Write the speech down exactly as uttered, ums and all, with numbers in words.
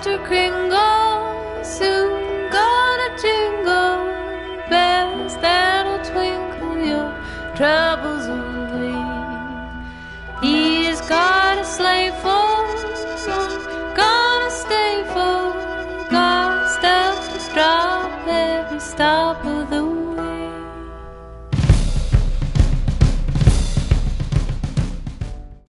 Mister Kringle, soon gonna jingle bells that'll twinkle your troubles away. He's got a sleigh full, gonna stay full, got stuff to drop every stop of the